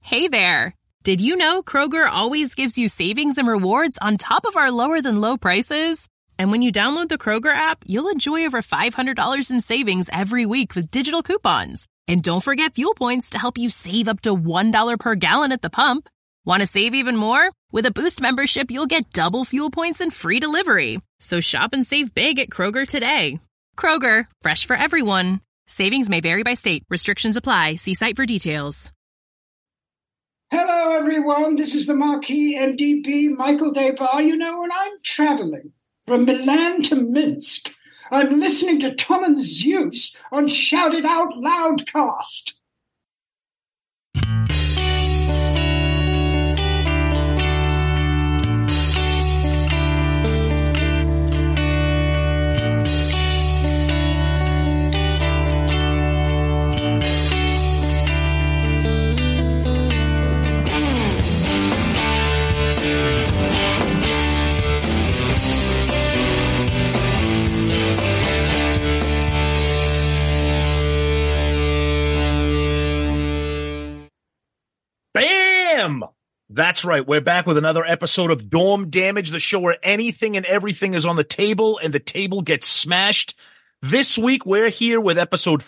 Hey there! Did you know Kroger always gives you savings and rewards on top of our lower-than-low prices? And when you download the Kroger app, you'll enjoy over $500 in savings every week with digital coupons. And don't forget fuel points to help you save up to $1 per gallon at the pump. Want to save even more? With a Boost membership, you'll get double fuel points and free delivery. So shop and save big at Kroger today. Kroger, fresh for everyone. Savings may vary by state. Restrictions apply. See site for details. Hello, everyone. This is the Marquis MDP, Michael Depar. You know, when I'm traveling from Milan to Minsk, I'm listening to Tom and Zeus on Shout It Out Loudcast. Bam! That's right. We're back with another episode of Dorm Damage, the show where anything and everything is on the table and the table gets smashed. This week, we're here with episode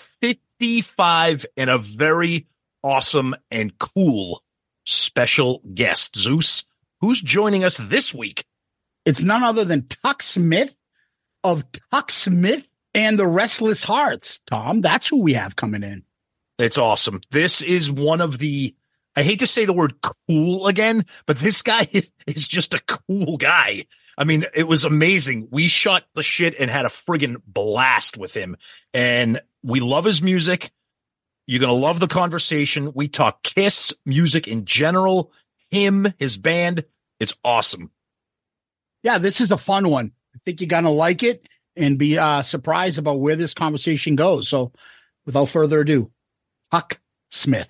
55 and a very awesome and cool special guest. Zeus, who's joining us this week? It's none other than Tuck Smith of Tuck Smith and the Restless Hearts. Tom, that's who we have coming in. It's awesome. This is one of the, I hate to say the word cool again, but this guy is just a cool guy. I mean, it was amazing. We shot the shit and had a friggin' blast with him. And we love his music. You're going to love the conversation. We talk Kiss, music in general, him, his band. It's awesome. Yeah, this is a fun one. I think you're going to like it and be surprised about where this conversation goes. So without further ado, Tuck Smith.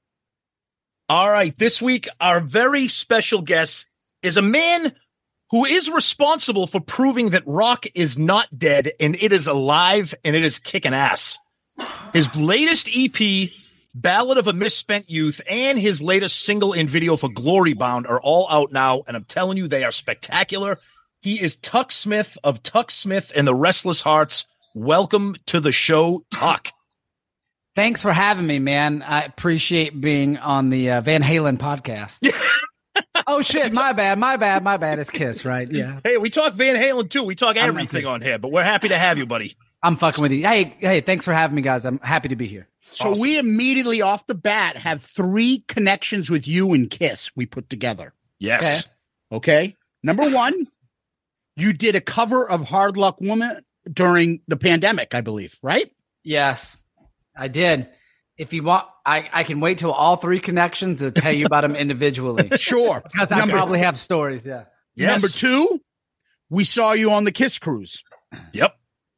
All right. This week, our very special guest is a man who is responsible for proving that rock is not dead and it is alive and it is kicking ass. His latest EP, Ballad of a Misspent Youth, and his latest single and video for Glory Bound are all out now, and I'm telling you, they are spectacular. He is Tuck Smith of Tuck Smith and the Restless Hearts. Welcome to the show, Tuck. Thanks for having me, man. I appreciate being on the Van Halen podcast. Oh, shit. My bad. It's Kiss, right? Yeah. Hey, we talk Van Halen, too. We talk everything on here, but we're happy to have you, buddy. I'm fucking with you. Hey, thanks for having me, guys. I'm happy to be here. So Awesome. We immediately off the bat have 3 connections with you and Kiss we put together. Yes. Okay. Number 1, you did a cover of Hard Luck Woman during the pandemic, I believe, right? Yes, I did. If you want, I can wait till all 3 connections to tell you about them individually. Sure. Because I probably have stories, yeah. Yes. Number 2, we saw you on the Kiss Cruise. Yep.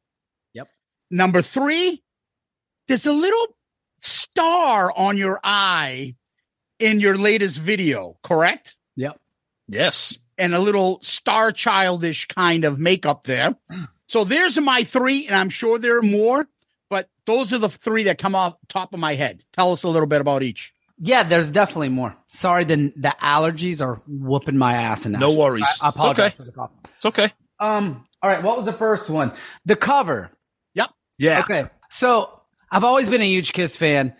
Number 3, there's a little star on your eye in your latest video, correct? Yep. Yes. And a little star childish kind of makeup there. So there's my 3, and I'm sure there are more, but those are the 3 that come off top of my head. Tell us a little bit about each. Yeah, there's definitely more. Sorry, the allergies are whooping my ass. No worries. I apologize it's okay. for the cough. It's okay. All right, what was the first one? The cover. Yeah. Okay. So I've always been a huge Kiss fan.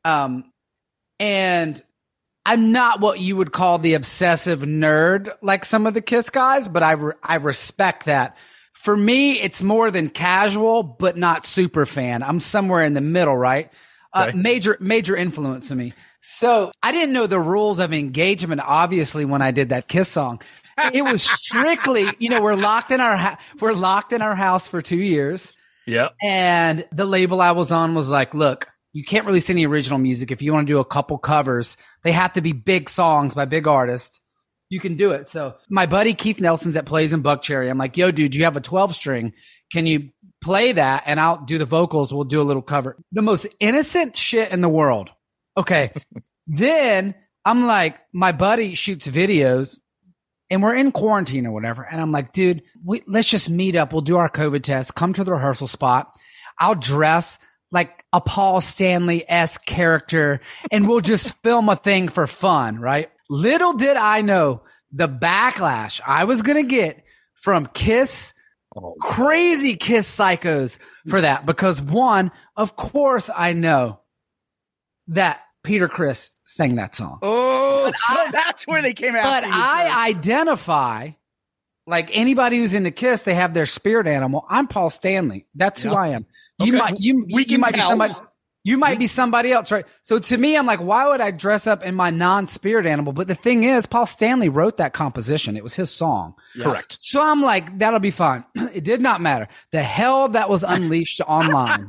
And I'm not what you would call the obsessive nerd like some of the Kiss guys, but I respect that. For me, it's more than casual, but not super fan. I'm somewhere in the middle, right? Okay. Major influence to me. So I didn't know the rules of engagement, obviously, when I did that Kiss song. It was strictly, we're locked in our house for 2 years. Yeah. And the label I was on was like, look, you can't release any original music. If you want to do a couple covers, they have to be big songs by big artists. You can do it. So my buddy Keith Nelson's that plays in Buckcherry. I'm like, yo, dude, you have a 12 string. Can you play that? And I'll do the vocals. We'll do a little cover. The most innocent shit in the world. Okay. Then I'm like, my buddy shoots videos. And we're in quarantine or whatever. And I'm like, dude, let's just meet up. We'll do our COVID test. Come to the rehearsal spot. I'll dress like a Paul Stanley-esque character and we'll just film a thing for fun, right? Little did I know the backlash I was going to get from Kiss, crazy Kiss psychos for that. Because one, of course I know that Peter Criss sang that song. Oh, so that's where they came out. But I identify, like anybody who's into Kiss, they have their spirit animal. I'm Paul Stanley. That's who I am. You might be somebody. You might be somebody else, right? So to me, I'm like, why would I dress up in my non-spirit animal? But the thing is, Paul Stanley wrote that composition. It was his song. Yeah. Correct. So I'm like, that'll be fine. It did not matter. The hell that was unleashed online.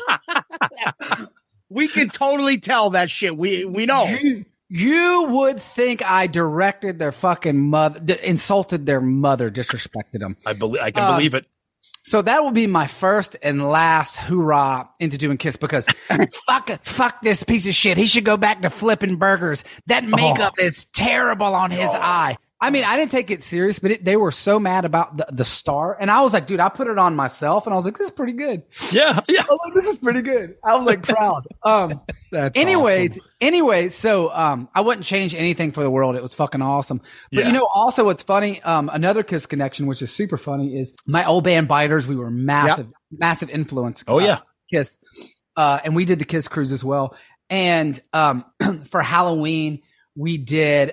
We can totally tell that shit. We know. You would think I directed their fucking mother, insulted their mother, disrespected them. I can believe it. So that will be my first and last hoorah into doing Kiss because fuck this piece of shit. He should go back to flipping burgers. That makeup is terrible on his eye. I mean, I didn't take it serious, but they were so mad about the star. And I was like, dude, I put it on myself and I was like, this is pretty good. Yeah. Yeah. I was like, this is pretty good. I was like proud. Anyways, so I wouldn't change anything for the world. It was fucking awesome. But you know, also what's funny, another Kiss connection, which is super funny, is my old band Biters. We were massive influence. Kiss. And we did the Kiss cruise as well. And for Halloween, we did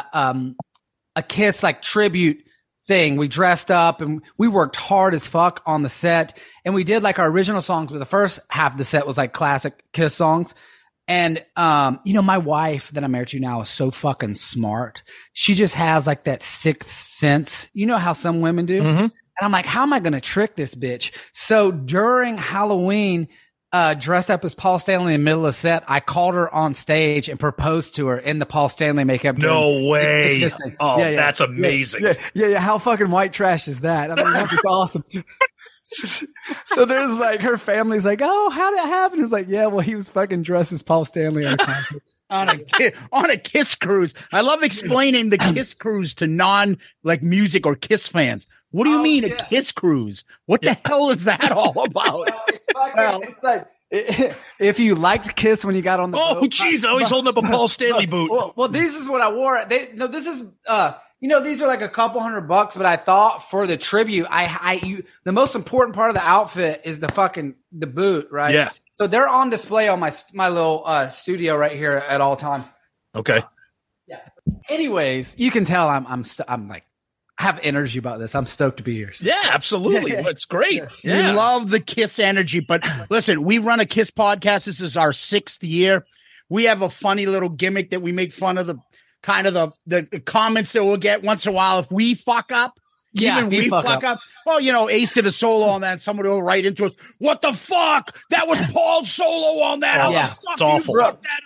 a Kiss like tribute thing. We dressed up and we worked hard as fuck on the set. And we did like our original songs, but the first half of the set was like classic Kiss songs. And, you know, my wife that I'm married to now is so fucking smart. She just has like that sixth sense. You know how some women do? Mm-hmm. And I'm like, how am I going to trick this bitch? So during Halloween, dressed up as Paul Stanley in the middle of the set, I called her on stage and proposed to her in the Paul Stanley makeup. No way. That's amazing. Yeah. How fucking white trash is that? I mean, that's awesome. So there's like, her family's like, oh, how did that happen? It's like, yeah, well, he was fucking dressed as Paul Stanley on a concert. on a Kiss cruise. I love explaining the Kiss cruise to non like music or Kiss fans. What do you mean a Kiss cruise? What the hell is that all about? It's like if you liked Kiss when you got on the boat. Oh, jeez, I was holding up a Paul Stanley boot. Well, this is what I wore. This is you know, these are like a couple $100, but I thought for the tribute, the most important part of the outfit is the boot, right? Yeah. So they're on display on my little studio right here at all times. Okay. Yeah. Anyways, you can tell I'm like, I have energy about this. I'm stoked to be here. Yeah, absolutely. It's great. Yeah. We love the Kiss energy. But listen, we run a Kiss podcast. This is our 6th year. We have a funny little gimmick that we make fun of the comments that we'll get once in a while. If we fuck up, we fuck up. Well, you know, Ace did a solo on that. And somebody will write into us, what the fuck? That was Paul's solo on that. It's awful.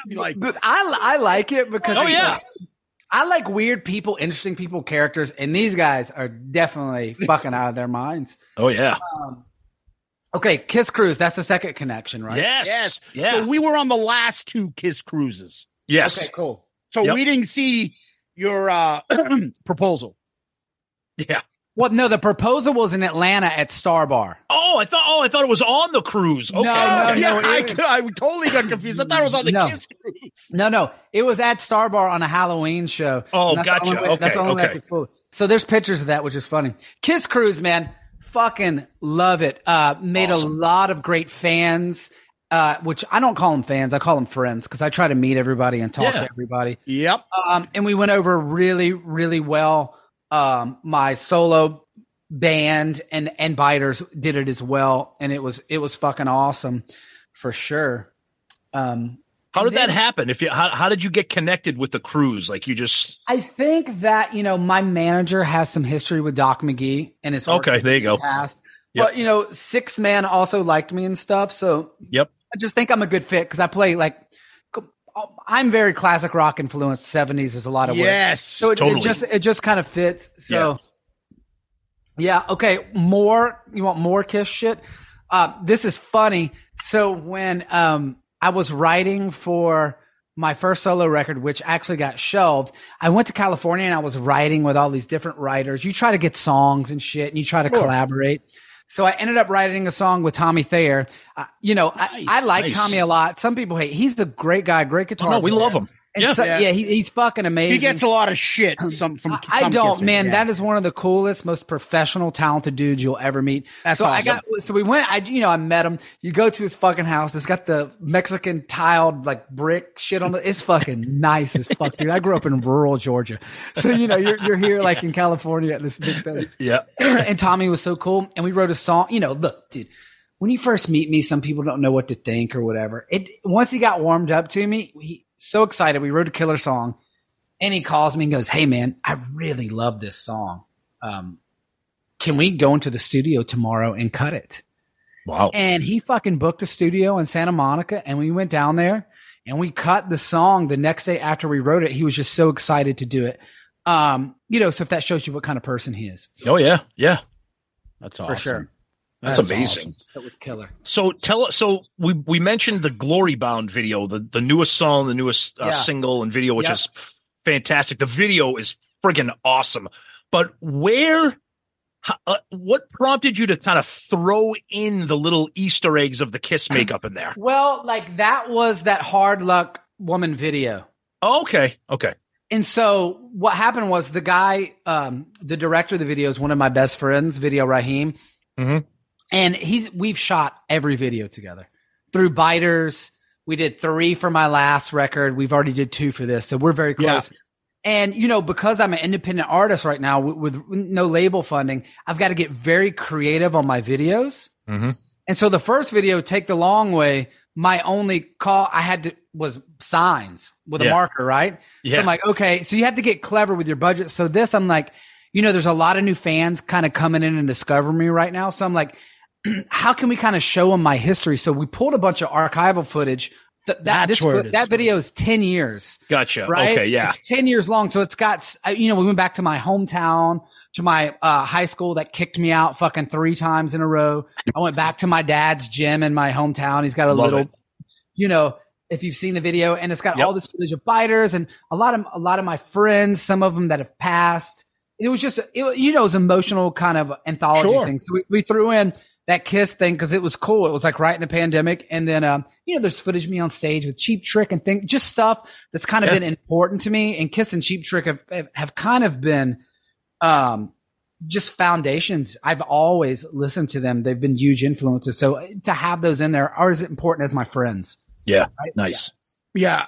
I like it because I like weird people, interesting people, characters, and these guys are definitely fucking out of their minds. Oh, yeah. Okay, Kiss Cruise, that's the second connection, right? Yes. Yeah. So we were on the last 2 Kiss cruises. Yes. Okay, cool. So we didn't see your proposal. Yeah. Well, no, the proposal was in Atlanta at Star Bar. Oh, I thought it was on the cruise. Okay. I totally got confused. I thought it was on the Kiss cruise. No. It was at Star Bar on a Halloween show. Oh, gotcha. That's the only way I could fool. So there's pictures of that, which is funny. Kiss Cruise, man. Fucking love it. Made awesome. A lot of great fans, which I don't call them fans. I call them friends because I try to meet everybody and talk to everybody. Yep. And we went over really, really well. My solo band and Biters did it as well. And it was fucking awesome for sure. How did that happen? How did you get connected with the cruise? Like you just, I think that, you know, my manager has some history with Doc McGee and his work there you go. Past. Yep. But, you know, Sixth Man also liked me and stuff. So I just think I'm a good fit because I play like, I'm very classic rock influenced. 70s is a lot of work. Yes. So it just kind of fits. So yeah. Okay. You want more Kiss shit? This is funny. So when, I was writing for my first solo record, which actually got shelved. I went to California and I was writing with all these different writers. You try to get songs and shit and you try to collaborate. So I ended up writing a song with Tommy Thayer. I like Tommy a lot. Some people hate. He's a great guy, great guitar player. No, we love him. And he's fucking amazing. He gets a lot of shit. I don't, man. Yeah. That is one of the coolest, most professional, talented dudes you'll ever meet. That's awesome. We went. I met him. You go to his fucking house. It's got the Mexican tiled like brick shit on it. It's fucking nice as fuck, dude. I grew up in rural Georgia, so you're here like in California at this big thing. Yeah. And Tommy was so cool, and we wrote a song. Look, dude. When you first meet me, some people don't know what to think or whatever. Once he got warmed up to me, so excited. We wrote a killer song, and he calls me and goes, "Hey man, I really love this song. Can we go into the studio tomorrow and cut it?" Wow. And he fucking booked a studio in Santa Monica, and we went down there and we cut the song the next day after we wrote it. He was just so excited to do it. So if that shows you what kind of person he is. Oh yeah. Yeah. That's awesome. For sure. That's amazing. Awesome. That was killer. So tell us. So we mentioned the Glory Bound video, the newest song, the newest single and video, which is fantastic. The video is friggin' awesome. But what prompted you to kind of throw in the little Easter eggs of the Kiss makeup in there? Well, like that was that Hard Luck Woman video. Oh, okay. And so what happened was the guy, the director of the video is one of my best friends, Video Raheem. Mm-hmm. And we've shot every video together through Biters. We did 3 for my last record. We've already did 2 for this. So we're very close. Yeah. And, because I'm an independent artist right now with no label funding, I've got to get very creative on my videos. Mm-hmm. And so the first video, Take the Long Way, my only call I had was signs with a marker, right? Yeah. So I'm like, okay, so you have to get clever with your budget. So this, I'm like, there's a lot of new fans kind of coming in and discovering me right now. So I'm like, how can we kind of show them my history? So we pulled a bunch of archival footage. That video is 10 years. Gotcha. Right? Okay. Yeah. It's 10 years long. So it's got, we went back to my hometown, to my high school that kicked me out fucking 3 times in a row. I went back to my dad's gym in my hometown. He's got a little, if you've seen the video, and it's got all this footage of Biters and a lot of my friends, some of them that have passed. It was just, it was emotional kind of anthology thing. So we threw in that Kiss thing because it was cool. It was like right in the pandemic. And then, there's footage of me on stage with Cheap Trick and things, just stuff that's kind of been important to me. And Kiss and Cheap Trick have kind of been, just foundations. I've always listened to them. They've been huge influences. So to have those in there are as important as my friends. Yeah. Right? Nice. Yeah.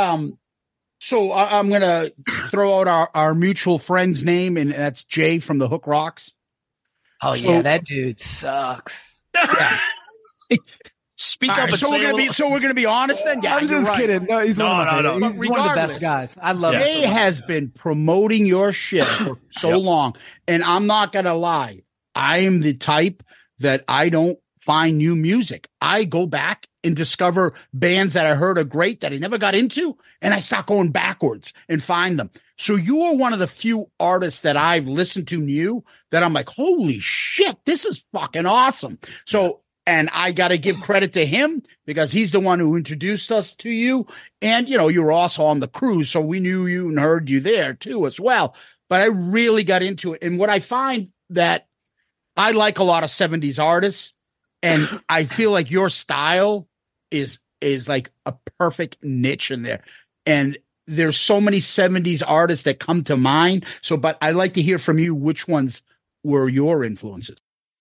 So I'm going to throw out our mutual friend's name, and that's Jay from the Hook Rocks. Oh, yeah, that dude sucks. Yeah. Speak up. So we're gonna be honest then. Yeah, I'm just kidding. No, he's one of the best guys. I love him. Jay has been promoting your shit for so long, and I'm not gonna lie. I am the type that I don't find new music. I go back and discover bands that I heard are great that I never got into, and I start going backwards and find them. So you are one of the few artists that I've listened to new that I'm like, holy shit, this is fucking awesome. So, and I got to give credit to him because he's the one who introduced us to you. And, you were also on the cruise, so we knew you and heard you there too as well. But I really got into it. And what I find that I like a lot of 70s artists, and I feel like your style is like a perfect niche in there. And there's so many 70s artists that come to mind. So, but I'd like to hear from you which ones were your influences.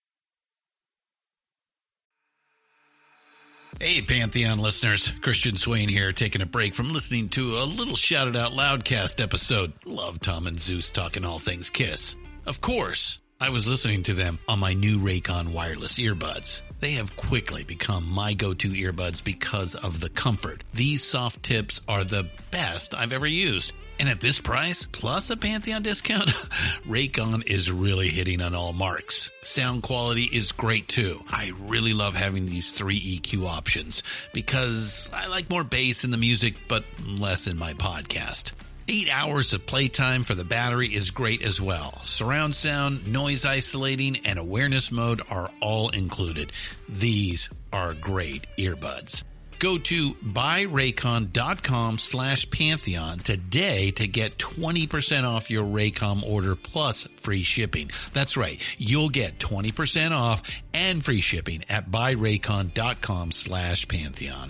Hey, Pantheon listeners. Christian Swain here, taking a break from listening to a little Shout It Out Loudcast episode. Love Tom and Zeus talking all things Kiss. Of course, I was listening to them on my new Raycon wireless earbuds. They have quickly become my go-to earbuds because of the comfort. These soft tips are the best I've ever used. And at this price, plus a Pantheon discount, Raycon is really hitting on all marks. Sound quality is great too. I really love having these 3 EQ options because I like more bass in the music, but less in my podcast. 8 hours of playtime for the battery is great as well. Surround sound, noise isolating, and awareness mode are all included. These are great earbuds. Go to buyraycon.com/Pantheon today to get 20% off your Raycom order plus free shipping. That's right. You'll get 20% off and free shipping at buyraycon.com/Pantheon.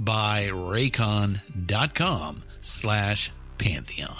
buyraycon.com/Pantheon.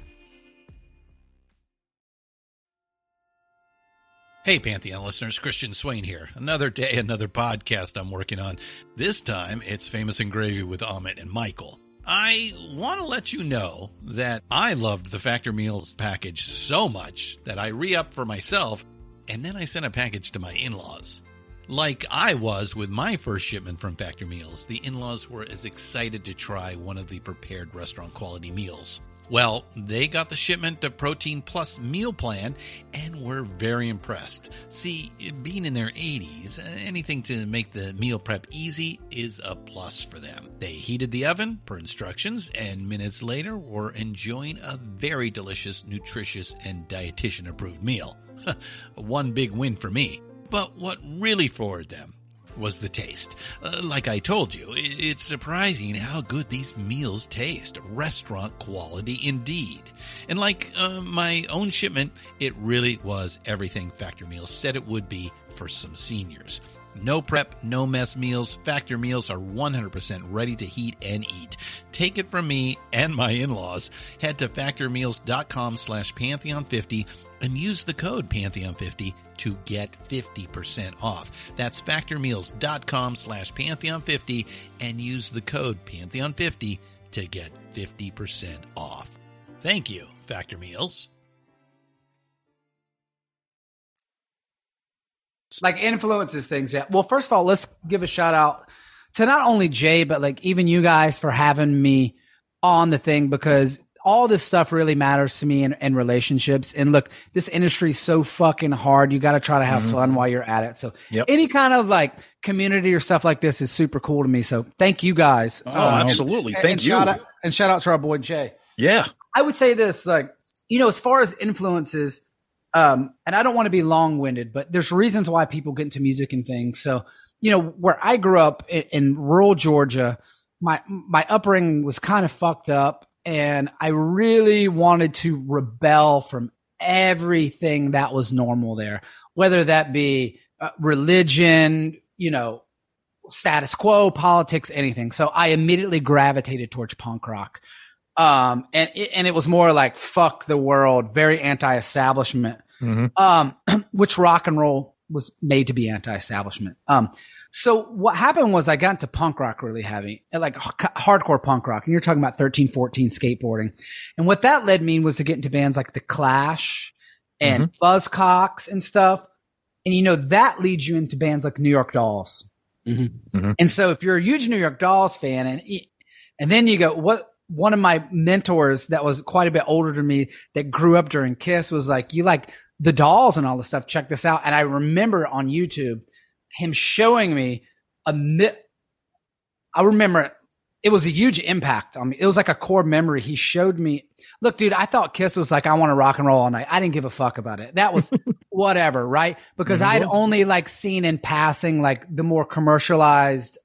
Hey, Pantheon listeners, Christian Swain here. Another day, another podcast I'm working on. This time, it's Famous and Gravy with Amit and Michael. I want to let you know that I loved the Factor Meals package so much that I re-upped for myself, and then I sent a package to my in-laws. Like I was with my first shipment from Factor Meals, the in-laws were as excited to try one of the prepared restaurant quality meals. Well, they got the shipment of Protein Plus meal plan and were very impressed. See, being in their 80s, anything to make the meal prep easy is a plus for them. They heated the oven per instructions and minutes later were enjoying a very delicious, nutritious, and dietitian-approved meal. One big win for me. But what really floored them was the taste. Like I told you, it's surprising how good these meals taste. Restaurant quality indeed. And like my own shipment, it really was everything Factor Meals said it would be for some seniors. No prep, no mess meals. Factor Meals are 100% ready to heat and eat. Take it from me and my in-laws. Head to factormeals.com/Pantheon50 and use the code Pantheon50 to get 50% off. That's factormeals.com/Pantheon50 and use the code Pantheon50 to get 50% off. Thank you, Factor Meals. Like influences things. Yeah. Well, first of all, let's give a shout out to not only Jay, but like even you guys for having me on the thing, because all this stuff really matters to me in relationships. And look, this industry is so fucking hard. You got to try to have fun while you're at it. So any kind of like community or stuff like this is super cool to me. So thank you guys. Oh, absolutely. Thank you. Shout out to our boy Jay. Yeah. I would say this, like, you know, as far as influences, and I don't want to be long-winded, but there's reasons why people get into music and things. So, you know, where I grew up in rural Georgia, my upbringing was kind of fucked up, and I really wanted to rebel from everything that was normal there, whether that be religion, you know, status quo, politics, anything. So I immediately gravitated towards punk rock. And it was more like fuck the world, very anti-establishment, which rock and roll was made to be anti-establishment. So what happened was I got into punk rock really heavy, like hardcore punk rock. And you're talking about 13, 14 skateboarding. And what that led me was to get into bands like The Clash and Buzzcocks and stuff. And, you know, that leads you into bands like New York Dolls. And so if you're a huge New York Dolls fan and then you go, one of my mentors that was quite a bit older than me that grew up during Kiss was like, you like the Dolls and all this stuff. Check this out. And I remember on YouTube him showing me I remember it was a huge impact on me. It was like a core memory. He showed me, look, dude, I thought Kiss was like, I want to rock and roll all night. I didn't give a fuck about it. That was whatever. Right. Because I'd only like seen in passing, like the more commercialized,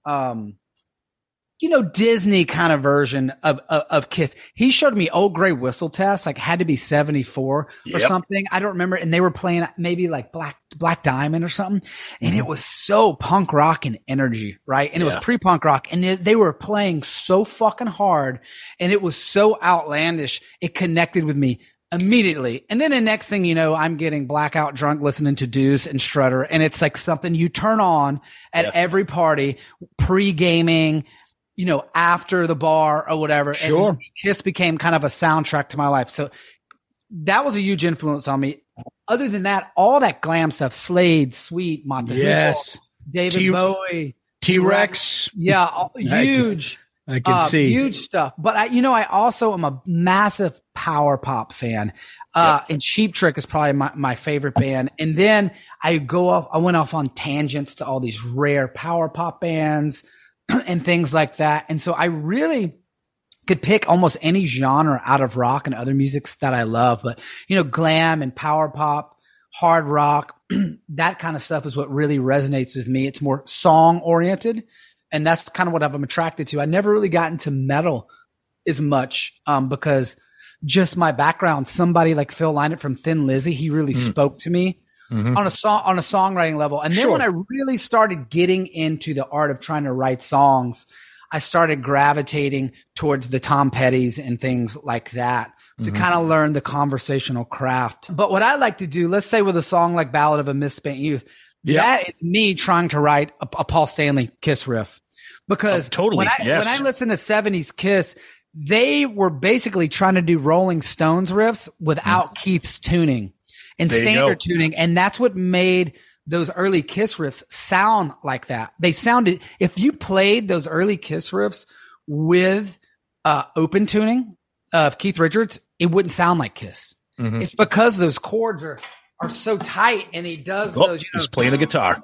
you know, Disney kind of version of Kiss. He showed me Old Grey Whistle Test, like had to be 74 or something. I don't remember. And they were playing maybe like Black Diamond or something. And it was so punk rock and energy, right? And it was pre-punk rock. And they were playing so fucking hard. And it was so outlandish. It connected with me immediately. And then the next thing you know, I'm getting blackout drunk listening to Deuce and Strutter. And it's like something you turn on at every party, pre-gaming, you know, after the bar or whatever. Sure. And Kiss became kind of a soundtrack to my life. So that was a huge influence on me. Other than that, all that glam stuff, Slade, Sweet, Monte David Bowie, T-Rex. Yeah. Huge. I can see huge stuff. But I also am a massive power pop fan. And Cheap Trick is probably my favorite band. And then I went off on tangents to all these rare power pop bands and things like that. And so I really could pick almost any genre out of rock and other musics that I love. But, you know, glam and power pop, hard rock, that kind of stuff is what really resonates with me. It's more song oriented. And that's kind of what I'm attracted to. I never really got into metal as much because just my background, somebody like Phil Lynott from Thin Lizzy, he really spoke to me on a songwriting level. And then when I really started getting into the art of trying to write songs, I started gravitating towards the Tom Pettys and things like that to kind of learn the conversational craft. But what I like to do, let's say with a song like Ballad of a Misspent Youth, that is me trying to write a Paul Stanley Kiss riff. Because when I listen to 70s Kiss, they were basically trying to do Rolling Stones riffs without Keith's tuning and standard tuning. And that's what made those early Kiss riffs sound like that. They sounded, if you played those early Kiss riffs with open tuning of Keith Richards, it wouldn't sound like Kiss. It's because those chords are so tight, and he does those. He's playing the guitar.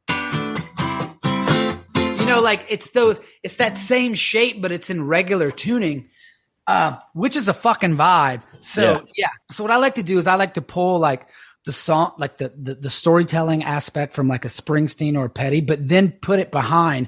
Like it's that same shape, but it's in regular tuning, which is a fucking vibe. So So what I like to do is I like to pull like the song, like the storytelling aspect from like a Springsteen or a Petty, but then put it behind,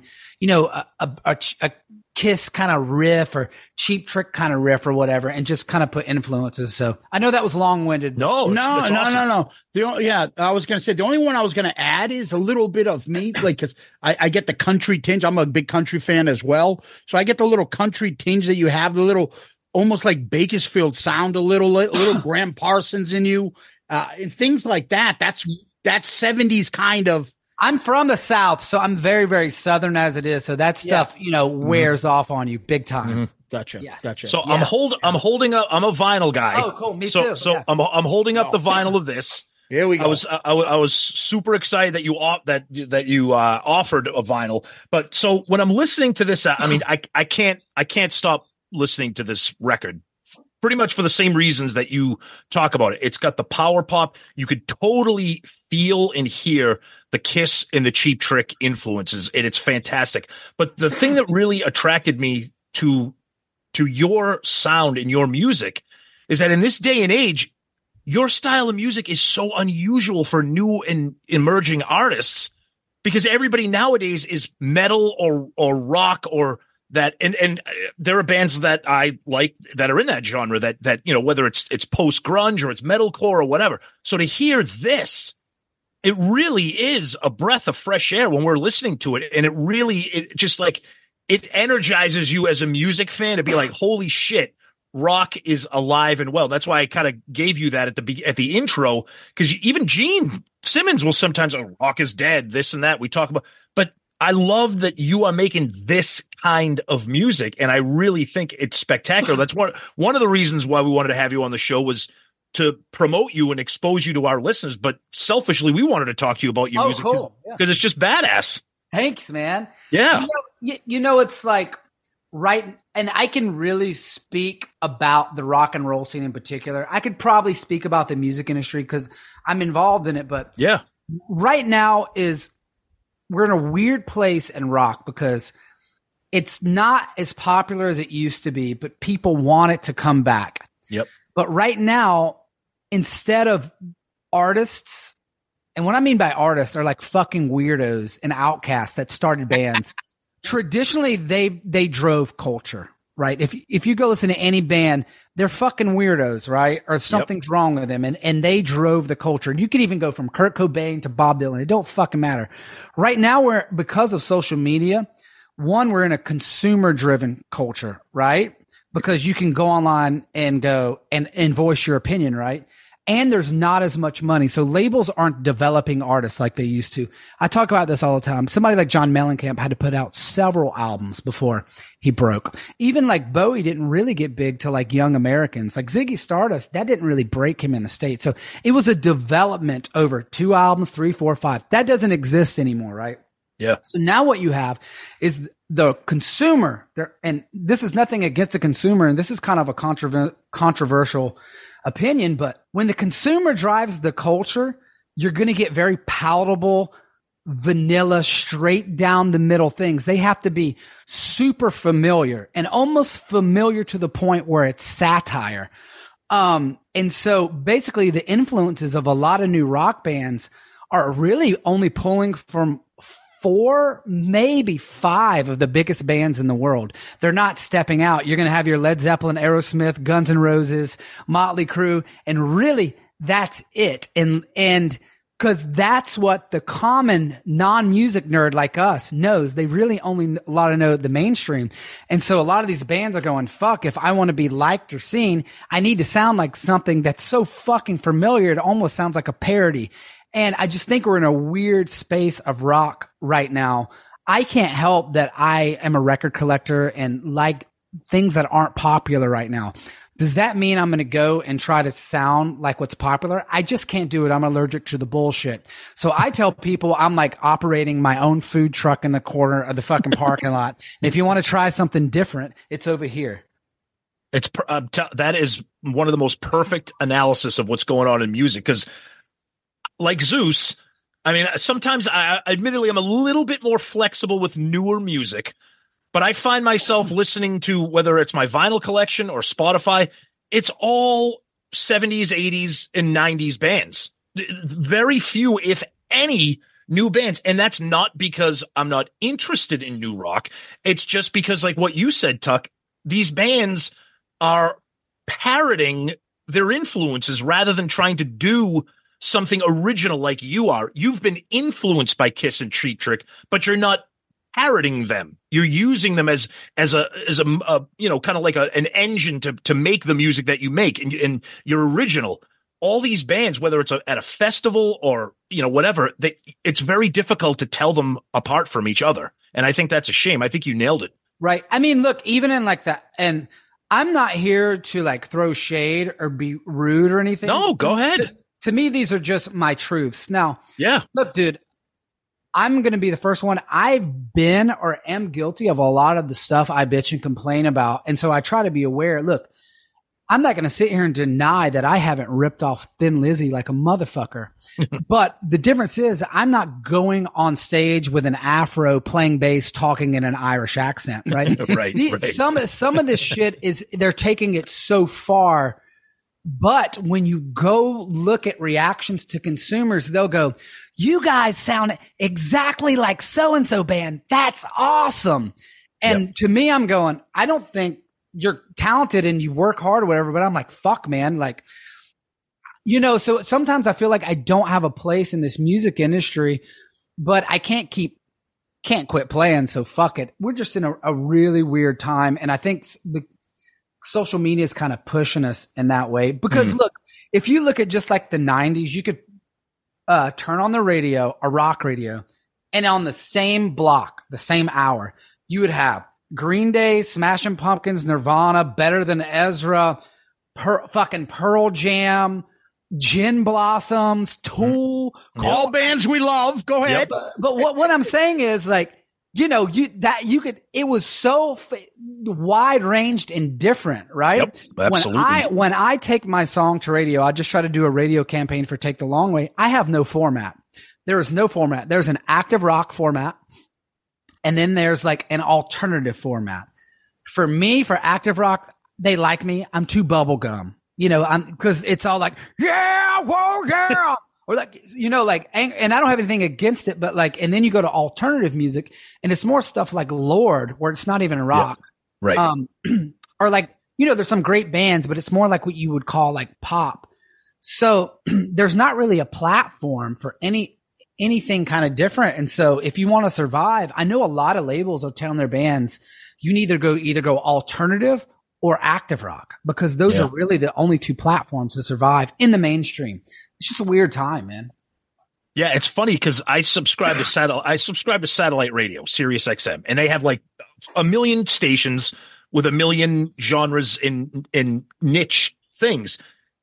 a Kiss kind of riff or Cheap Trick kind of riff or whatever, and just kind of put influences. So I know that was long-winded. No. Awesome. I was going to say the only one I was going to add is a little bit of me, like, cause I get the country tinge. I'm a big country fan as well. So I get the little country tinge that you have, the little, almost like Bakersfield sound, a little Graham Parsons in you, and things like that. That's 70s kind of. I'm from the South, so I'm very, very Southern as it is. So that stuff, wears off on you big time. Gotcha. Yes. Gotcha. So I'm holding up. I'm a vinyl guy. Oh, cool. Me too. So I'm holding up the vinyl of this. Here we go. I was super excited that you offered a vinyl. But so when I'm listening to this, I mean, I can't stop listening to this record. Pretty much for the same reasons that you talk about it. It's got the power pop. You could totally feel and hear the Kiss and the Cheap Trick influences, and it's fantastic. But the thing that really attracted me to your sound and your music is that in this day and age, your style of music is so unusual for new and emerging artists, because everybody nowadays is metal or rock or that, and there are bands that I like that are in that genre that whether it's post grunge or it's metalcore or whatever. So to hear this, it really is a breath of fresh air when we're listening to it, and it just like it energizes you as a music fan to be like, holy shit, rock is alive and well. That's why I kind of gave you that at the intro, because even Gene Simmons will sometimes, rock is dead, this and that. We talk about, but I love that you are making this kind of music, and I really think it's spectacular. That's one of the reasons why we wanted to have you on the show, was to promote you and expose you to our listeners. But selfishly, we wanted to talk to you about your music because it's just badass. Thanks, man. Yeah. It's like, right. And I can really speak about the rock and roll scene in particular. I could probably speak about the music industry because I'm involved in it. But right now we're in a weird place in rock because it's not as popular as it used to be, but people want it to come back. Yep. But right now, instead of artists, and what I mean by artists are like fucking weirdos and outcasts that started bands. Traditionally, they drove culture, right? If you go listen to any band, they're fucking weirdos, right? Or something's wrong with them, and they drove the culture. And you can even go from Kurt Cobain to Bob Dylan. It don't fucking matter. Right now, because of social media, we're in a consumer-driven culture, right? Because you can go online and go and voice your opinion, right? And there's not as much money. So labels aren't developing artists like they used to. I talk about this all the time. Somebody like John Mellencamp had to put out several albums before he broke. Even like Bowie didn't really get big to like Young Americans. Like Ziggy Stardust, that didn't really break him in the States. So it was a development over 2 albums, 3, 4, 5. That doesn't exist anymore, right? Yeah. So now what you have is the consumer there, and this is nothing against the consumer, and this is kind of a controversial opinion, but when the consumer drives the culture, you're going to get very palatable, vanilla, straight down the middle things. They have to be super familiar and almost familiar to the point where it's satire. And so basically the influences of a lot of new rock bands are really only pulling from 4, maybe 5 of the biggest bands in the world. They're not stepping out. You're going to have your Led Zeppelin, Aerosmith, Guns N' Roses, Motley Crue, and really that's it. And because that's what the common non-music nerd like us knows. They really only a lot of know the mainstream. And so a lot of these bands are going, fuck, if I want to be liked or seen, I need to sound like something that's so fucking familiar. It almost sounds like a parody. And I just think we're in a weird space of rock right now. I can't help that I am a record collector and like things that aren't popular right now. Does that mean I'm going to go and try to sound like what's popular? I just can't do it. I'm allergic to the bullshit. So I tell people I'm like operating my own food truck in the corner of the fucking parking lot. And if you want to try something different, it's over here. It's that is one of the most perfect analysis of what's going on in music. Because like Zeus, I mean, sometimes admittedly, I'm a little bit more flexible with newer music, but I find myself listening to, whether it's my vinyl collection or Spotify, it's all 70s, 80s, and 90s bands. Very few, if any, new bands. And that's not because I'm not interested in new rock. It's just because, like what you said, Tuck, these bands are parroting their influences rather than trying to do something original like you are. You've been influenced by Kiss and Cheap Trick, but you're not parroting them. You're using them as a you know, kind of like an engine to make the music that you make, and you're original. All these bands, whether it's at a festival or, you know, whatever, it's very difficult to tell them apart from each other. And I think that's a shame. I think you nailed it. Right. I mean, look, even in like that, and I'm not here to like throw shade or be rude or anything. No, go ahead. To me, these are just my truths. Now, yeah, look, dude, I'm going to be the first one. I've been or am guilty of a lot of the stuff I bitch and complain about. And so I try to be aware. Look, I'm not going to sit here and deny that I haven't ripped off Thin Lizzy like a motherfucker. But the difference is I'm not going on stage with an afro playing bass, talking in an Irish accent, right? Right. Some of this shit is they're taking it so far. But when you go look at reactions to consumers, they'll go, you guys sound exactly like so-and-so band. That's awesome. And to me, I'm going, I don't think you're talented and you work hard or whatever, but I'm like, fuck, man. Like, you know, so sometimes I feel like I don't have a place in this music industry, but I can't quit playing. So fuck it. We're just in a really weird time. And I think the social media is kind of pushing us in that way because look, if you look at just like the 90s, you could turn on the radio, a rock radio, and on the same block, the same hour, you would have Green Day, Smashing Pumpkins, Nirvana, Better Than Ezra, fucking Pearl Jam, Gin Blossoms, Tool, all bands we love. Go ahead. But what I'm saying is like, you know, it was so wide ranged and different, right? Yep, absolutely. When I take my song to radio, I just try to do a radio campaign for Take the Long Way. I have no format. There is no format. There's an active rock format. And then there's like an alternative format. For me, for active rock, they like me. I'm too bubblegum, you know, cause it's all like, yeah, whoa, yeah. Or like, you know, like, and I don't have anything against it, but like, and then you go to alternative music and it's more stuff like Lord, where it's not even rock. Yeah, right. Or like, you know, there's some great bands, but it's more like what you would call like pop. So there's not really a platform for anything kind of different. And so if you want to survive, I know a lot of labels are telling their bands, you need to either go alternative or active rock, because those are really the only two platforms to survive in the mainstream. It's just a weird time, man. Yeah, it's funny because I subscribe to satellite radio, Sirius XM, and they have like a million stations with a million genres in niche things.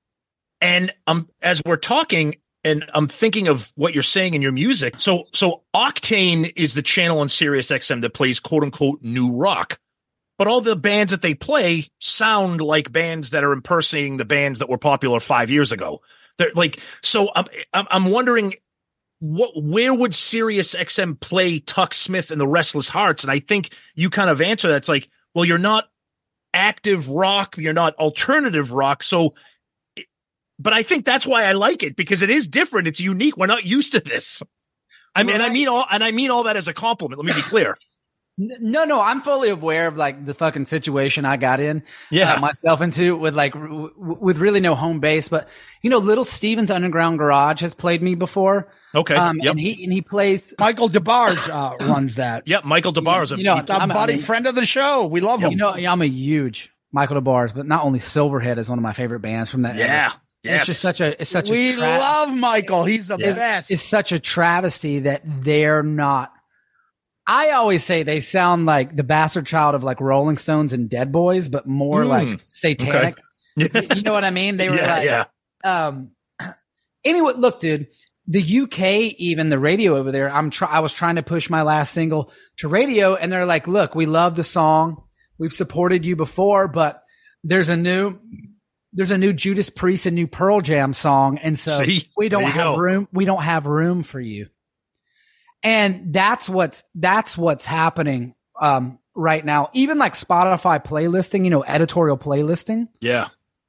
And as we're talking, and I'm thinking of what you're saying in your music. So Octane is the channel on Sirius XM that plays quote unquote new rock, but all the bands that they play sound like bands that are impersonating the bands that were popular 5 years ago. They're like, so I'm wondering where would Sirius XM play Tuck Smith and the Restless Hearts? And I think you kind of answer that. It's like, well, you're not active rock, you're not alternative rock. So, but I think that's why I like it, because it is different. It's unique. We're not used to this. I mean all that as a compliment. Let me be clear. No, I'm fully aware of like the fucking situation I got in myself into with like with really no home base. But Little Steven's Underground Garage has played me before. Okay, and he plays. Michael DeBarge runs that. Yep, Michael DeBarge, a budding friend of the show. We love him. I'm a huge Michael DeBarge, but not only Silverhead is one of my favorite bands from that. Yeah. Yes. It's just such we love Michael. He's the best. It's such a travesty that they're not. I always say they sound like the bastard child of like Rolling Stones and Dead Boys, but more like satanic. Okay. You know what I mean? They were anyway, look, dude, the UK, even the radio over there, I was trying to push my last single to radio, and they're like, look, we love the song. We've supported you before, but there's a new Judas Priest and new Pearl Jam song. And so we don't have room. We don't have room for you. And that's what's happening right now. Even like Spotify playlisting, editorial playlisting. Yeah.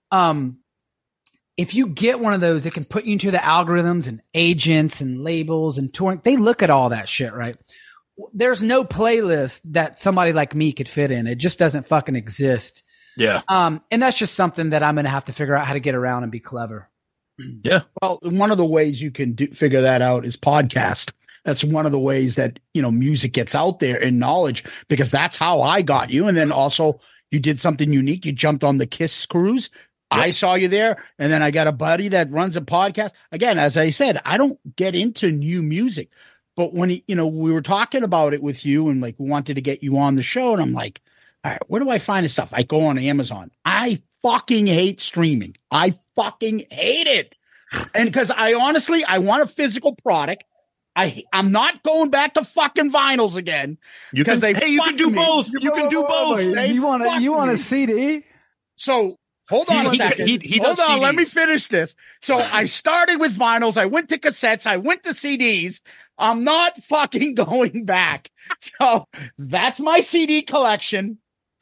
If you get one of those, it can put you into the algorithms and agents and labels and touring. They look at all that shit, right? There's no playlist that somebody like me could fit in. It just doesn't fucking exist. Yeah. And that's just something that I'm going to have to figure out how to get around and be clever. Yeah. Well, one of the ways you can figure that out is podcast. That's one of the ways that, music gets out there in knowledge, because that's how I got you. And then also you did something unique. You jumped on the Kiss cruise. Yep. I saw you there. And then I got a buddy that runs a podcast. Again, as I said, I don't get into new music, but when we were talking about it with you and like, we wanted to get you on the show, and I'm like, all right, where do I find this stuff? I go on Amazon. I fucking hate streaming. I fucking hate it. And because I want a physical product. I'm not going back to fucking vinyls again. You can do both. You can do both. You want a CD? So hold on a second. Hold on. CDs. Let me finish this. So I started with vinyls. I went to cassettes. I went to CDs. I'm not fucking going back. So that's my CD collection.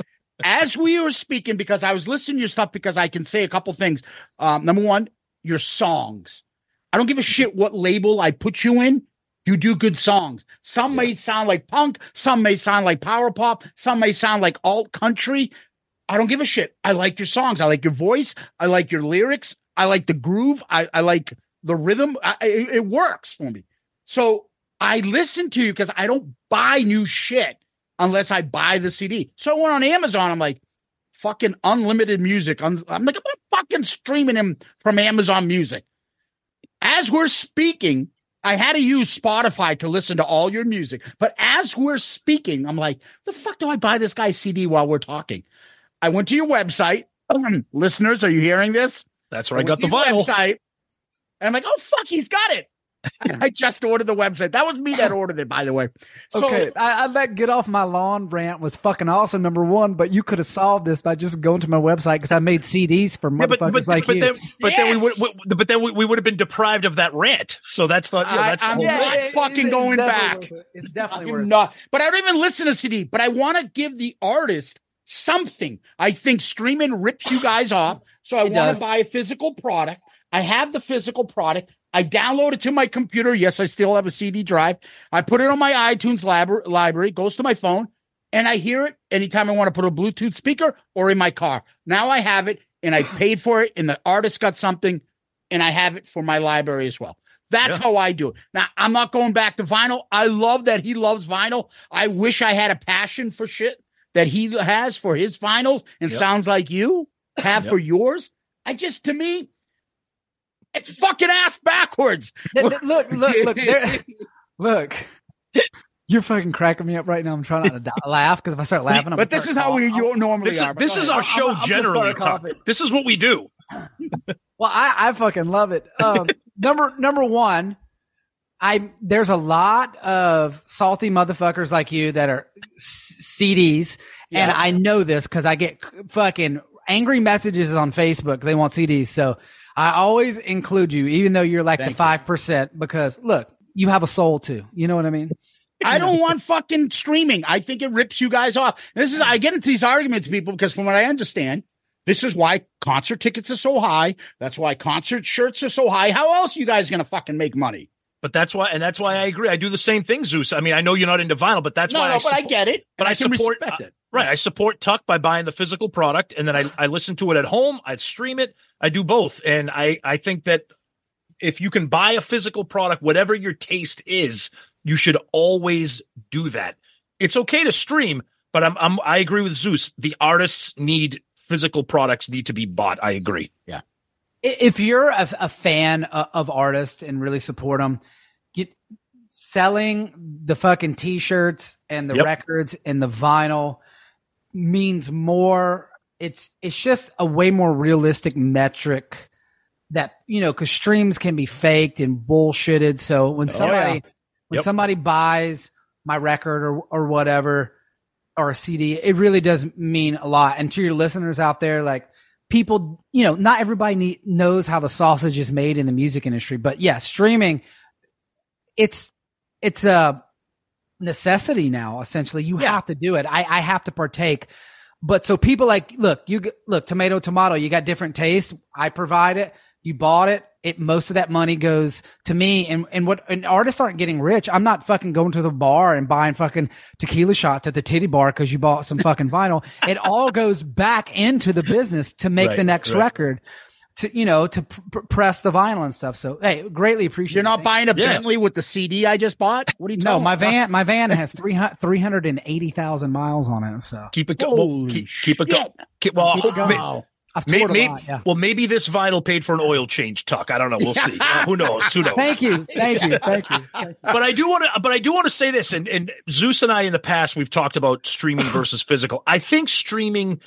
As we were speaking, because I was listening to your stuff, because I can say a couple things. Number one, your songs. I don't give a shit what label I put you in. You do good songs. Some may sound like punk. Some may sound like power pop. Some may sound like alt country. I don't give a shit. I like your songs. I like your voice. I like your lyrics. I like the groove. I like the rhythm. It works for me. So I listen to you because I don't buy new shit unless I buy the CD. So I went on Amazon. I'm like, fucking unlimited music. I'm like, I'm fucking streaming him from Amazon Music. As we're speaking, I had to use Spotify to listen to all your music. But as we're speaking, I'm like, the fuck do I buy this guy's CD while we're talking? I went to your website. Listeners, are you hearing this? That's where I got the vinyl. Website, and I'm like, oh, fuck, he's got it. And I just ordered the website. That was me that ordered it, by the way. So, okay, that get off my lawn rant was fucking awesome, number one, but you could have solved this by just going to my website, because I made CDs for motherfuckers like you. Then we would have been deprived of that rant. So that's the I'm not fucking going back. It's definitely worth it. Not. But I don't even listen to CD, but I want to give the artist something. I think streaming rips you guys off. So I want to buy a physical product. I have the physical product. I download it to my computer. Yes, I still have a CD drive. I put it on my iTunes library, goes to my phone, and I hear it anytime I want to put a Bluetooth speaker or in my car. Now I have it, and I paid for it, and the artist got something, and I have it for my library as well. That's how I do it. Now, I'm not going back to vinyl. I love that he loves vinyl. I wish I had a passion for shit that he has for his vinyls, and sounds like you have for yours. To me, it's fucking ass backwards. Look. You're fucking cracking me up right now. I'm trying not to laugh, because if I start laughing, but this is how we normally are. This is our show generally. This is what we do. Well, I fucking love it. Number one, there's a lot of salty motherfuckers like you that are CDs, and I know this because I get fucking angry messages on Facebook. They want CDs, so I always include you, even though you're like the 5%, because look, you have a soul too. You know what I mean? I don't want fucking streaming. I think it rips you guys off. I get into these arguments, people, because from what I understand, this is why concert tickets are so high. That's why concert shirts are so high. How else are you guys going to fucking make money? But that's why I agree. I do the same thing, Zeus. I mean, I know you're not into vinyl, but that's why I get it. But I support it. Right. I support Tuck by buying the physical product, and then I listen to it at home. I stream it. I do both. And I think that if you can buy a physical product, whatever your taste is, you should always do that. It's okay to stream, but I agree with Zeus. The artists physical products need to be bought. I agree. Yeah. If you're a fan of artists and really support them, selling the fucking t-shirts and the records and the vinyl means more. It's just a way more realistic metric that, because streams can be faked and bullshitted. So when somebody buys my record or whatever, or a CD, it really does mean a lot. And to your listeners out there, like, people, not everybody knows how the sausage is made in the music industry, but yeah, streaming, it's a necessity now. Essentially, you have to do it. I have to partake. But so people look, tomato, you got different tastes. I provide it. You bought it. Most of that money goes to me. And artists aren't getting rich. I'm not fucking going to the bar and buying fucking tequila shots at the titty bar because you bought some fucking vinyl. It all goes back into the business to make the next record, to press the vinyl and stuff. So, hey, greatly appreciate it. You're not buying a Bentley with the CD I just bought? What are you talking about? My van has 380,000 miles on it. So keep it going. Keep it going. I've toured a lot, yeah. Well, maybe this vinyl paid for an oil change, Tuck. I don't know. We'll see. Who knows? Thank you. But I do want to say this, and Zeus and I in the past, we've talked about streaming versus physical. I think streaming,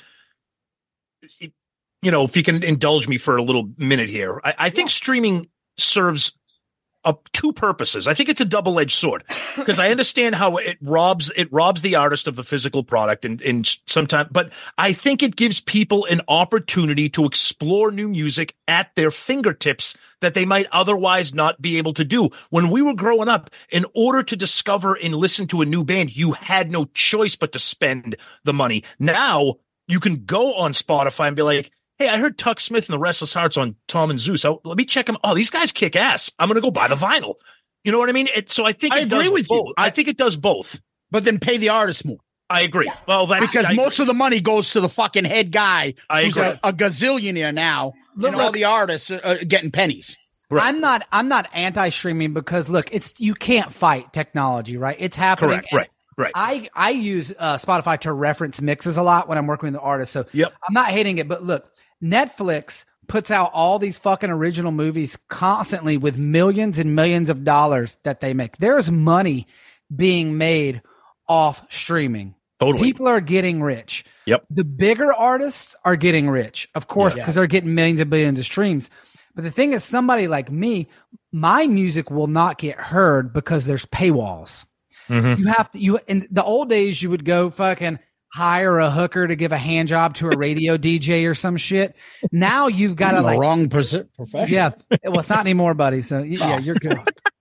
if you can indulge me for a little minute here, I think streaming serves two purposes. I think it's a double-edged sword, because I understand how it robs the artist of the physical product and sometimes, but I think it gives people an opportunity to explore new music at their fingertips that they might otherwise not be able to do. When we were growing up, in order to discover and listen to a new band, you had no choice but to spend the money. Now you can go on Spotify and be like, hey, I heard Tuck Smith and the Restless Hearts on Tom and Zeus. Let me check them. Oh, these guys kick ass. I'm going to go buy the vinyl. You know what I mean? So I think it does both. I think it does both. But then pay the artist more. I agree. Well, because most of the money goes to the fucking head guy who's a gazillionaire now, and all the artists are getting pennies. Right. I'm not anti-streaming because, look, you can't fight technology, right? It's happening. Correct. Right. I use Spotify to reference mixes a lot when I'm working with the artist. So I'm not hating it, but look, Netflix puts out all these fucking original movies constantly with millions and millions of dollars that they make. There's money being made off streaming. Totally. People are getting rich. Yep. The bigger artists are getting rich, of course, because they're getting millions and billions of streams. But the thing is, somebody like me, my music will not get heard because there's paywalls. Mm-hmm. In the old days, you would go fucking hire a hooker to give a hand job to a radio DJ or some shit. Now you've got to wrong profession. Yeah. Well, it's not anymore, buddy. So yeah, you're good.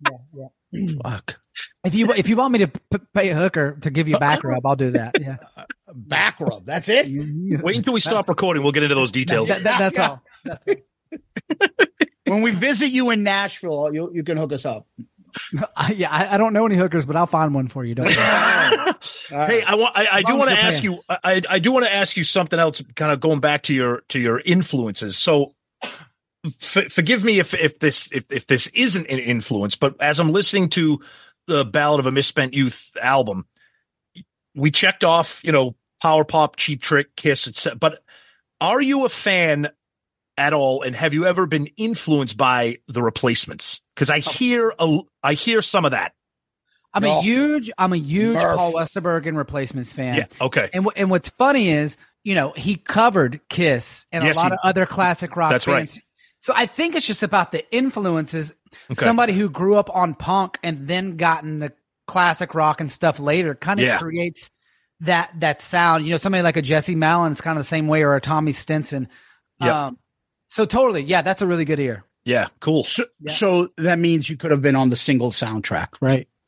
Fuck. If you want me to pay a hooker to give you a back rub, I'll do that. Yeah. Back rub. That's it. Wait until we stop recording. We'll get into those details. That's all. That's all. When we visit you in Nashville, you can hook us up. I don't know any hookers, but I'll find one for you. Don't worry. Hey, I do want to ask you. I do want to ask you something else. Kind of going back to your influences. So, forgive me if this isn't an influence, but as I'm listening to the Ballad of a Misspent Youth album, we checked off, Power Pop, Cheap Trick, Kiss, etc. But are you a fan at all, and have you ever been influenced by the Replacements? Because I hear some of that. I'm a huge Paul Westerberg Replacements fan. Yeah, okay. And what's funny is, he covered Kiss and a lot of other classic rock bands. Right. So I think it's just about the influences. Okay. Somebody who grew up on punk and then gotten the classic rock and stuff later kind of creates that sound. Somebody like a Jesse Malin is kind of the same way, or a Tommy Stinson. Yep. So totally, that's a really good ear. Yeah, cool. So that means you could have been on the single soundtrack, right?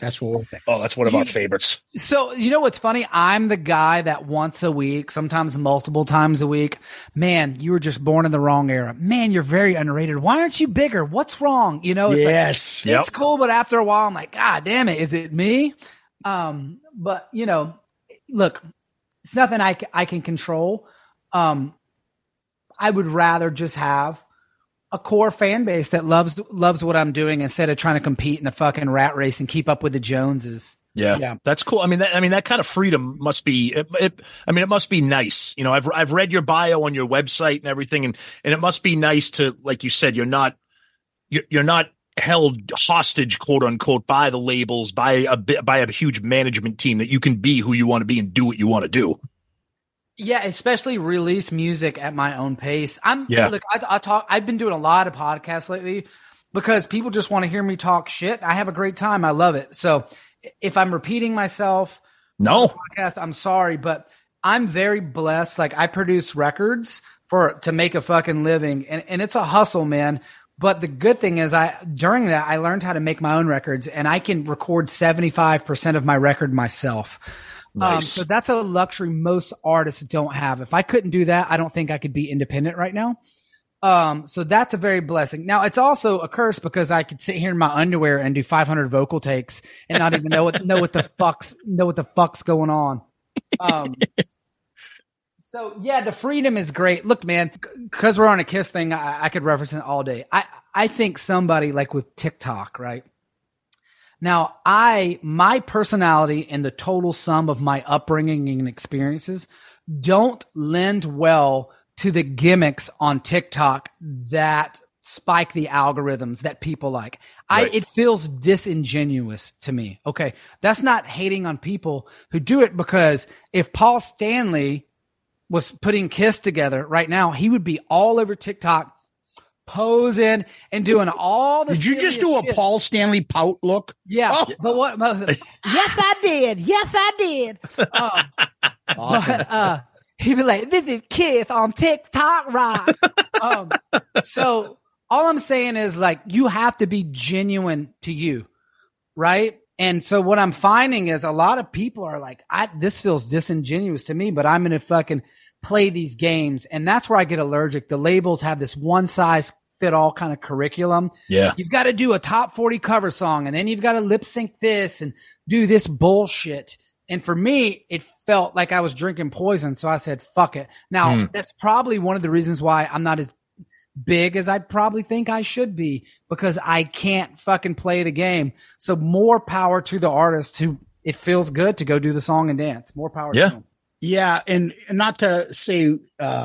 That's what we'll think. Oh, that's one of our favorites. So, you know what's funny? I'm the guy that once a week, sometimes multiple times a week, man, you were just born in the wrong era. Man, you're very underrated. Why aren't you bigger? What's wrong? You know, it's like, it's cool, but after a while, I'm like, God damn it, is it me? But, you know, look, it's nothing I can control. I would rather just have a core fan base that loves what I'm doing instead of trying to compete in the fucking rat race and keep up with the Joneses. Yeah. That's cool. I mean, that kind of freedom must be, it must be nice. You know, I've read your bio on your website and everything, and it must be nice to, like you said, you're not held hostage, quote unquote, by the labels, by a huge management team, that you can be who you want to be and do what you want to do. Yeah, especially release music at my own pace. Look, I've been doing a lot of podcasts lately because people just want to hear me talk shit. I have a great time. I love it. So if I'm repeating myself, on the podcast, I'm sorry, but I'm very blessed. Like, I produce records to make a fucking living, and it's a hustle, man. But the good thing is during that, I learned how to make my own records, and I can record 75% of my record myself. Nice. So that's a luxury most artists don't have. If I couldn't do that, I don't think I could be independent right now. So that's a very blessing. Now, it's also a curse because I could sit here in my underwear and do 500 vocal takes and not even know what the fuck's going on. So yeah, the freedom is great. Look, man, because we're on a Kiss thing, I could reference it all day. I think somebody like with TikTok, right? Now, my personality and the total sum of my upbringing and experiences don't lend well to the gimmicks on TikTok that spike the algorithms that people like. Right. It feels disingenuous to me. Okay. That's not hating on people who do it, because if Paul Stanley was putting Kiss together right now, he would be all over TikTok posing and doing all the. Did you just do a shit. Paul Stanley pout look? Yeah, but what? Yes, I did. Yes, I did. Awesome. But he'd be like, "This is Kiss on TikTok, right?" So all I'm saying is, like, you have to be genuine to you, right? And so what I'm finding is a lot of people are like, "This feels disingenuous to me," but I'm gonna fucking play these games, and that's where I get allergic. The labels have this one size fit all kind of curriculum. Yeah. You've got to do a top 40 cover song, and then you've got to lip sync this and do this bullshit. And for me, it felt like I was drinking poison. So I said, fuck it. Now, that's probably one of the reasons why I'm not as big as I probably think I should be, because I can't fucking play the game. So more power to the artist who it feels good to go do the song and dance. More power to them. Yeah, and not to say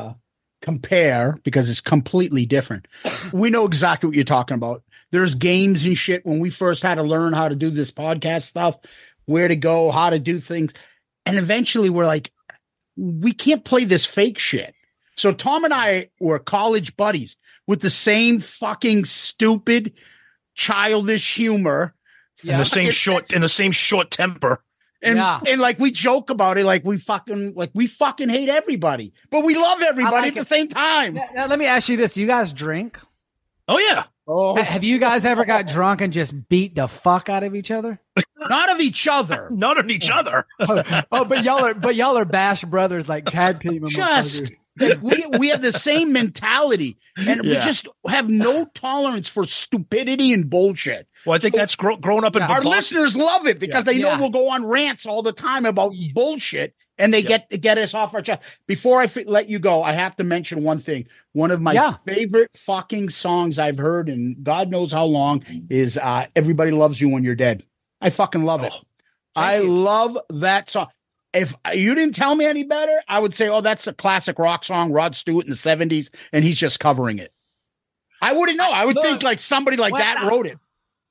compare, because it's completely different. We know exactly what you're talking about. There's games and shit when we first had to learn how to do this podcast stuff, where to go, how to do things. And eventually we're like, we can't play this fake shit. So Tom and I were college buddies with the same fucking stupid, childish humor. And the same short temper. And like, we joke about it, like we fucking hate everybody, but we love everybody at the same time. Now, let me ask you this. Do you guys drink? Oh yeah. Oh, Have you guys ever got drunk and just beat the fuck out of each other? not of each other. Not of each other. But y'all are Bash Brothers, like tag team. Just we have the same mentality, and we just have no tolerance for stupidity and bullshit. Well, I think that's grown up in our listeners love it because they know we'll go on rants all the time about bullshit, and they get us off our chest. Before I let you go, I have to mention one thing. One of my favorite fucking songs I've heard, and God knows how long, is "Everybody Loves You When You're Dead." I fucking love it. I love that song. If you didn't tell me any better, I would say, oh, that's a classic rock song, Rod Stewart in the 70s, and he's just covering it. I wouldn't know. I would think like somebody like that wrote it.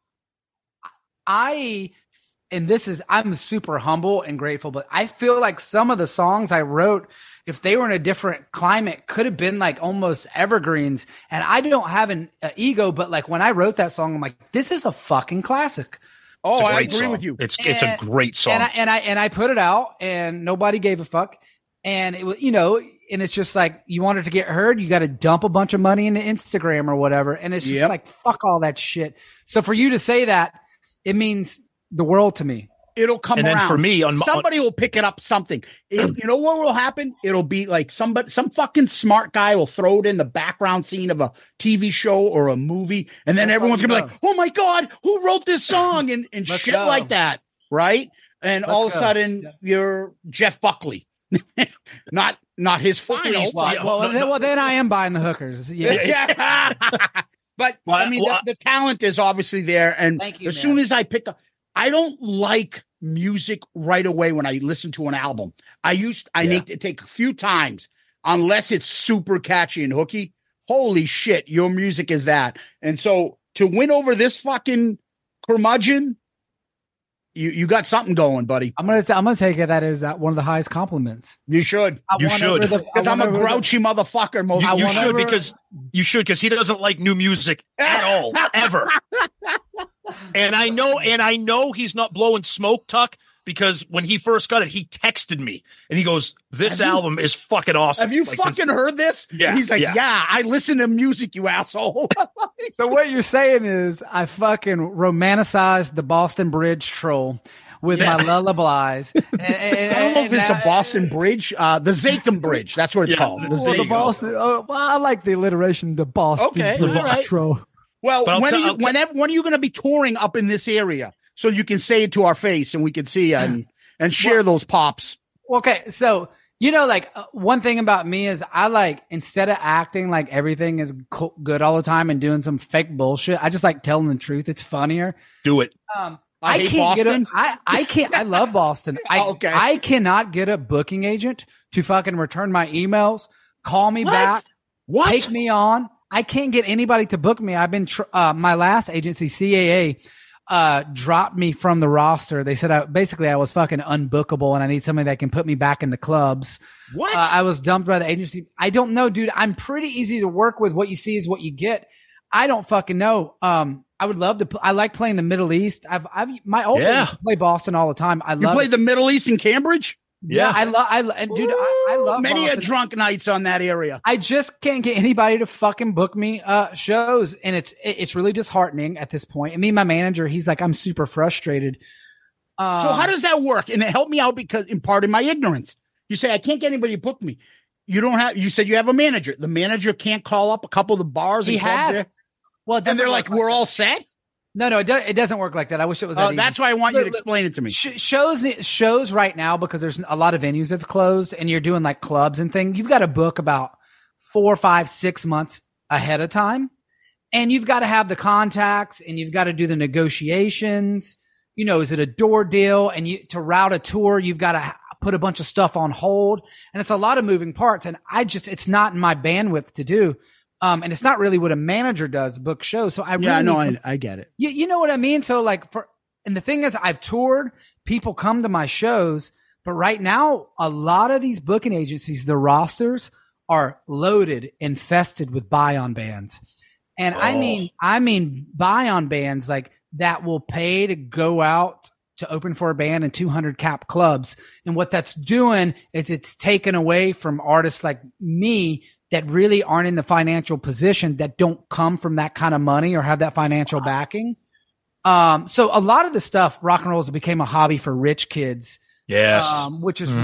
I'm super humble and grateful, but I feel like some of the songs I wrote, if they were in a different climate, could have been like almost evergreens. And I don't have an ego, but like when I wrote that song, I'm like, this is a fucking classic. Oh, I agree song. with you. It's a great song. And I put it out, and nobody gave a fuck. And it was, and it's just like, you want it to get heard, you got to dump a bunch of money into Instagram or whatever. And it's just like, fuck all that shit. So for you to say that, it means the world to me. It'll come and around. then for me, somebody will pick it up something. You know what will happen? It'll be like some fucking smart guy will throw it in the background scene of a TV show or a movie, and then everyone's gonna be like, "Oh my god, who wrote this song?" and shit like that, right? And all of a sudden, you're Jeff Buckley, not his final. Well, then I am buying the hookers. Yeah. But I mean, the talent is obviously there, and as soon as I pick up, I don't like music right away when I listen to an album. I need to take a few times unless it's super catchy and hooky. Holy shit, your music is that. And so to win over this fucking curmudgeon, you got something going, buddy. I'm gonna take it that is that one of the highest compliments. You should. Because I'm a grouchy motherfucker. You should because he doesn't like new music at all, ever. And I know he's not blowing smoke, Tuck, because when he first got it, he texted me and he goes, "This album is fucking awesome." Have you fucking heard this? Yeah. And he's like, yeah, I listen to music, you asshole. So what you're saying is I fucking romanticized the Boston Bridge troll with my lullabies. I don't know if it's a Boston Bridge, the Zakim Bridge. That's what it's called. The Boston. I like the alliteration, the Boston Bridge troll. Well, when are you going to be touring up in this area so you can say it to our face and we can see and share those pops? Okay, so like one thing about me is I like instead of acting like everything is good all the time and doing some fake bullshit, I just like telling the truth. It's funnier. Do it. I can't Boston. I can't. I love Boston. I cannot get a booking agent to fucking return my emails, call me back, take me on. I can't get anybody to book me. I've been my last agency, CAA, dropped me from the roster. They said I was fucking unbookable and I need somebody that can put me back in the clubs. What? I was dumped by the agency. I don't know, dude. I'm pretty easy to work with. What you see is what you get. I don't fucking know. I would love to. I like playing the Middle East. My old ladies play Boston all the time. You played the Middle East in Cambridge? Yeah, I love many Boston. A drunk nights on that area. I just can't get anybody to fucking book me shows, and it's really disheartening at this point. And me and my manager, he's like, I'm super frustrated. So how does that work? And help me out because, in part of my ignorance, you say I can't get anybody to book me. You said you have a manager. The manager can't call up a couple of the bars. He has. There? Well, and they're like, we're all set. No, it doesn't work like that. I wish it was. That that's why I want you to explain it to me. Shows right now, because there's a lot of venues have closed and you're doing like clubs and things. You've got to book about 4, 5, 6 months ahead of time, and you've got to have the contacts and you've got to do the negotiations. Is it a door deal? And to route a tour, you've got to put a bunch of stuff on hold, and it's a lot of moving parts. And it's not in my bandwidth to do. And it's not really what a manager does, book shows. So I get it. You know what I mean? So and the thing is, I've toured, people come to my shows, but right now, a lot of these booking agencies, the rosters are loaded, infested with buy-on bands. And I mean buy-on bands like that will pay to go out to open for a band in 200 cap clubs. And what that's doing is it's taken away from artists like me that really aren't in the financial position, that don't come from that kind of money or have that financial backing. So a lot of the stuff, rock and roll has became a hobby for rich kids. Yes. Which is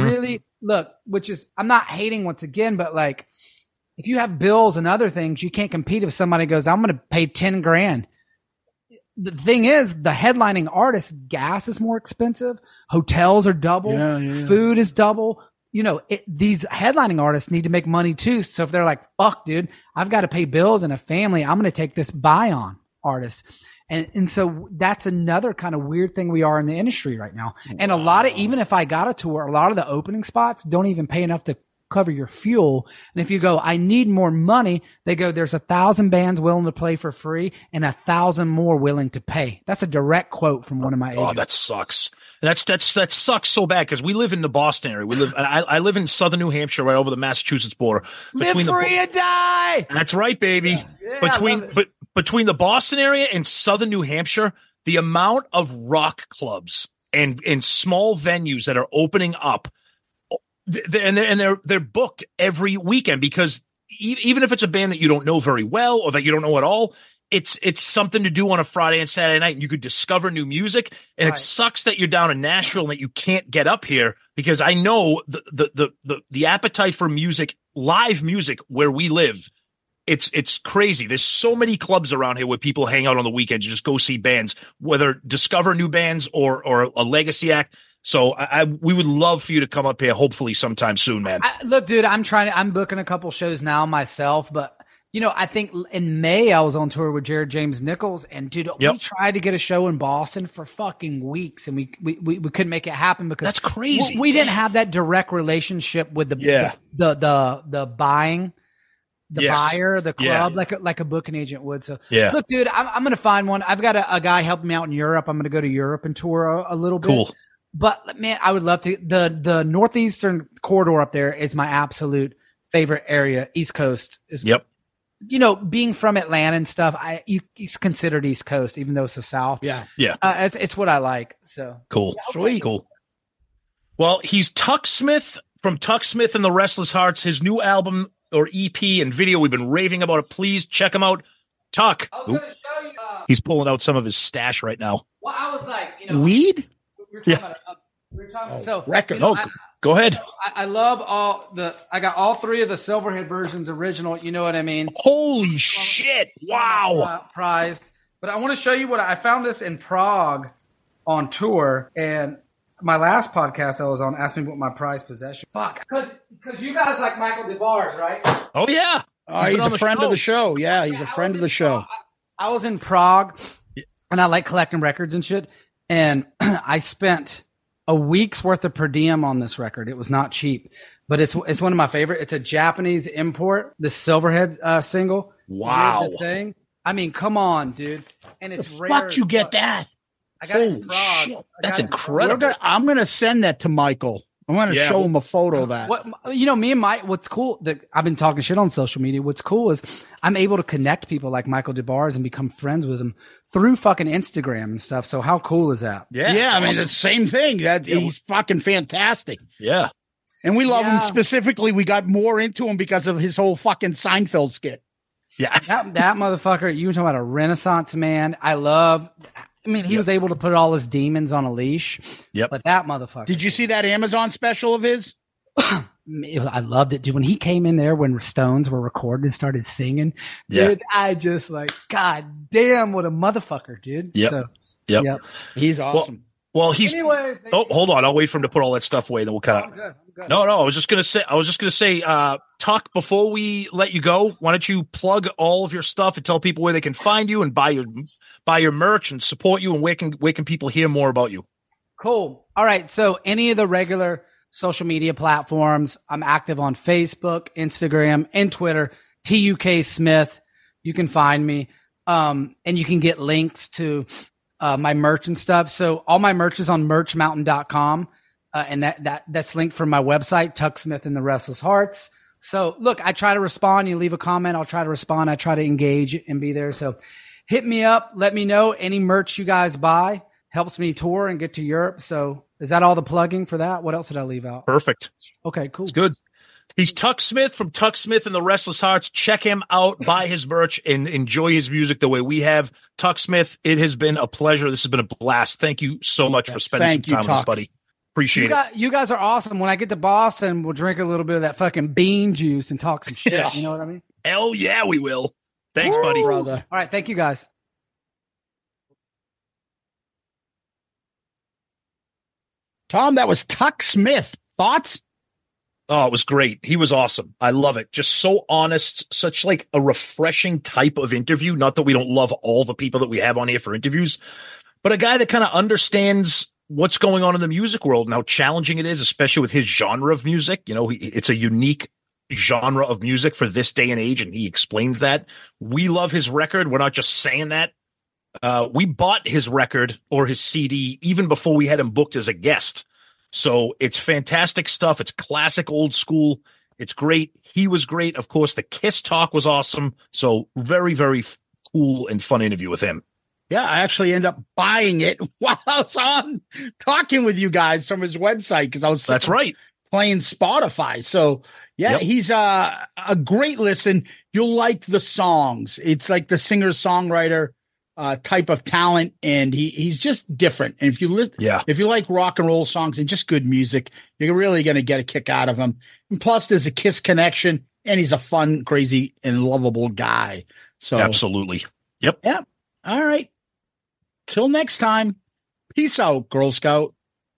I'm not hating once again, but like, if you have bills and other things, you can't compete if somebody goes, I'm going to pay 10 grand. The thing is, the headlining artist, gas is more expensive. Hotels are double. Food is double. These headlining artists need to make money too. So if they're like, fuck, dude, I've got to pay bills and a family, I'm going to take this buy-on artist. And so that's another kind of weird thing we are in the industry right now. And a lot of, even if I got a tour, a lot of the opening spots don't even pay enough to cover your fuel. And if you go, I need more money, they go, there's 1,000 bands willing to play for free and 1,000 more willing to pay. That's a direct quote from one of my agents. Oh, that sucks. That sucks so bad because we live in the Boston area. I live in southern New Hampshire, right over the Massachusetts border. Live free or die. That's right, baby. Between the Boston area and southern New Hampshire, the amount of rock clubs and small venues that are opening up, they're booked every weekend because even if it's a band that you don't know very well or that you don't know at all, it's something to do on a Friday and Saturday night, and you could discover new music. And It sucks that you're down in Nashville and that you can't get up here, because I know the appetite for music, live music where we live. It's crazy. There's so many clubs around here where people hang out on the weekends, just go see bands, whether discover new bands or a legacy act. So we would love for you to come up here, hopefully sometime soon, man. Look, dude, I'm booking a couple shows now myself, but I think in May I was on tour with Jared James Nichols, and dude, we tried to get a show in Boston for fucking weeks, and we couldn't make it happen because that's crazy. We didn't have that direct relationship with the buying. Buyer, the club, like a booking agent would. So, look, dude, I'm going to find one. I've got a guy helping me out in Europe. I'm going to go to Europe and tour a little bit. Cool. But man, I would love to. The northeastern corridor up there is my absolute favorite area. East Coast is. Yep. Being from Atlanta and stuff, it's considered East Coast, even though it's the South. Yeah. It's what I like. So cool. Sweet. Cool. Well, he's Tuck Smith from Tuck Smith and the Restless Hearts. His new album or EP and video, we've been raving about it. Please check him out. Tuck. I was going to show you. He's pulling out some of his stash right now. Well, I was like, weed? We were talking about record. Go ahead. I love I got all three of the Silverhead versions original. You know what I mean? Holy shit. Wow. Prized. But I want to show you what I found this in Prague on tour, and my last podcast I was on asked me what my prized possession. Fuck. Because you guys like Michael DeBars, right? Oh, yeah. He's a friend of the show. Yeah, he's a friend of the show. I was in Prague, and I like collecting records and shit. And I spent a week's worth of per diem on this record. It was not cheap, but it's one of my favorite. It's a Japanese import, the Silverhead single. Wow. Thing. I mean, come on, dude. And it's rare. Fuck, you get that? I got it in Prague. Shit. That's incredible. I'm going to send that to Michael. I'm going to show him a photo of that. Me and Mike, what's cool, I've been talking shit on social media. What's cool is I'm able to connect people like Michael DeBars and become friends with them through fucking Instagram and stuff. So how cool is that? Yeah. I mean, it's the same thing. He's fucking fantastic. Yeah. And we love him specifically. We got more into him because of his whole fucking Seinfeld skit. Yeah. That motherfucker, you were talking about a Renaissance man. He was able to put all his demons on a leash. Yep. But that motherfucker. Did you see that Amazon special of his? I loved it, dude. When he came in there, when Stones were recording and started singing, dude, I just God damn, what a motherfucker, dude. Yep. Yep. He's awesome. Well, he's. Anyway, hold on. I'll wait for him to put all that stuff away. Then we'll cut. I'm good. No. I was just gonna say, Tuck. Before we let you go, why don't you plug all of your stuff and tell people where they can find you and buy your merch and support you, and where can people hear more about you? Cool. All right. So any of the regular social media platforms, I'm active on Facebook, Instagram, and Twitter. TUK Smith. You can find me, and you can get links to my merch and stuff. So all my merch is on merchmountain.com. And that's linked from my website, Tuck Smith and the Restless Hearts. So look, I try to respond. You leave a comment, I'll try to respond. I try to engage and be there. So hit me up. Let me know any merch you guys buy. Helps me tour and get to Europe. So is that all the plugging for that? What else did I leave out? Perfect. Okay, cool. It's good. He's Tuck Smith from Tuck Smith and the Restless Hearts. Check him out, buy his merch, and enjoy his music the way we have. Tuck Smith, it has been a pleasure. This has been a blast. Thank you so much for spending some time with us, buddy. Appreciate it. You guys are awesome. When I get to Boston, we'll drink a little bit of that fucking bean juice and talk some shit. Yeah. You know what I mean? Hell yeah, we will. Thanks, buddy. Brother. All right. Thank you, guys. Tom, that was Tuck Smith. Thoughts? Oh, it was great. He was awesome. I love it. Just so honest, such a refreshing type of interview. Not that we don't love all the people that we have on here for interviews, but a guy that kind of understands what's going on in the music world and how challenging it is, especially with his genre of music. It's a unique genre of music for this day and age, and he explains that. We love his record. We're not just saying that. We bought his record or his CD even before we had him booked as a guest. So it's fantastic stuff. It's classic old school. It's great. He was great. Of course, the Kiss talk was awesome. So very, very cool and fun interview with him. Yeah, I actually ended up buying it while I was on talking with you guys from his website because I was That's right. playing Spotify. So Yeah, he's a great listen. You'll like the songs. It's like the singer-songwriter type of talent, and he's just different. And if you listen, if you like rock and roll songs and just good music, you're really going to get a kick out of him. And plus, there's a Kiss connection, and he's a fun, crazy, and lovable guy. So absolutely. Yep. Yeah. All right. Till next time. Peace out, Girl Scout.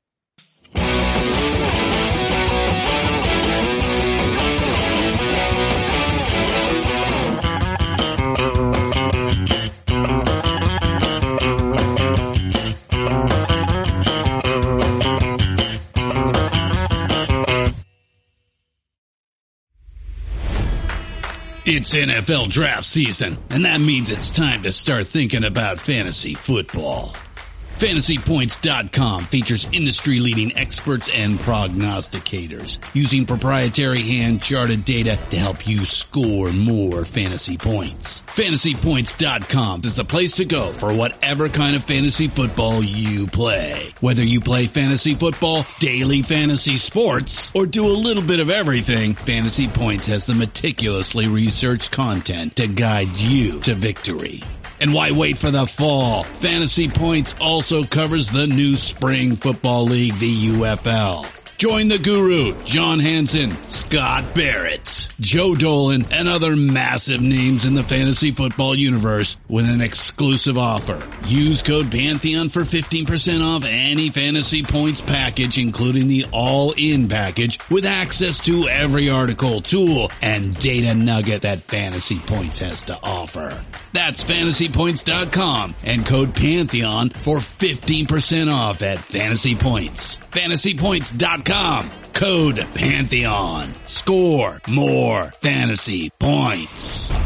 It's NFL draft season, and that means it's time to start thinking about fantasy football. FantasyPoints.com features industry-leading experts and prognosticators using proprietary hand-charted data to help you score more fantasy points. FantasyPoints.com is the place to go for whatever kind of fantasy football you play. Whether you play fantasy football, daily fantasy sports, or do a little bit of everything, Fantasy Points has the meticulously researched content to guide you to victory. And why wait for the fall? Fantasy Points also covers the new spring football league, the UFL. Join the guru, John Hansen, Scott Barrett, Joe Dolan, and other massive names in the fantasy football universe with an exclusive offer. Use code Pantheon for 15% off any Fantasy Points package, including the all-in package with access to every article, tool, and data nugget that Fantasy Points has to offer. That's FantasyPoints.com and code Pantheon for 15% off at Fantasy Points. FantasyPoints.com, code Pantheon. Score more fantasy points.